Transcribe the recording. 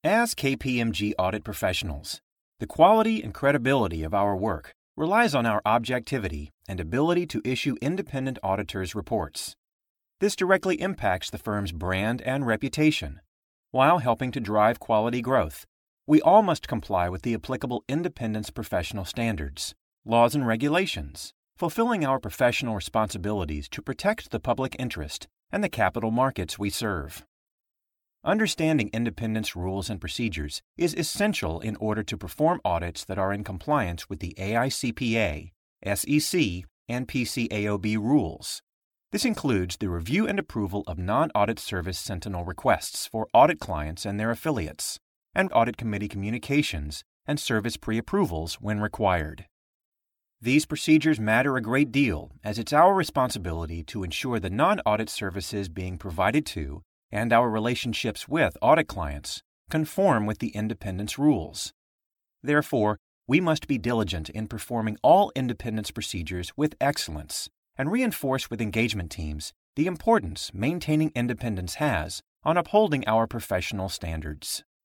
As KPMG audit professionals, the quality and credibility of our work relies on our objectivity and ability to issue independent auditors' reports. This directly impacts the firm's brand and reputation. While helping to drive quality growth, we all must comply with the applicable independence professional standards, laws, and regulations, fulfilling our professional responsibilities to protect the public interest and the capital markets we serve. Understanding independence rules and procedures is essential in order to perform audits that are in compliance with the AICPA, SEC, and PCAOB rules. This includes the review and approval of non-audit service sentinel requests for audit clients and their affiliates, and audit committee communications and service pre-approvals when required. These procedures matter a great deal, as it's our responsibility to ensure the non-audit services being provided to and our relationships with audit clients conform with the independence rules. Therefore, we must be diligent in performing all independence procedures with excellence and reinforce with engagement teams the importance maintaining independence has on upholding our professional standards.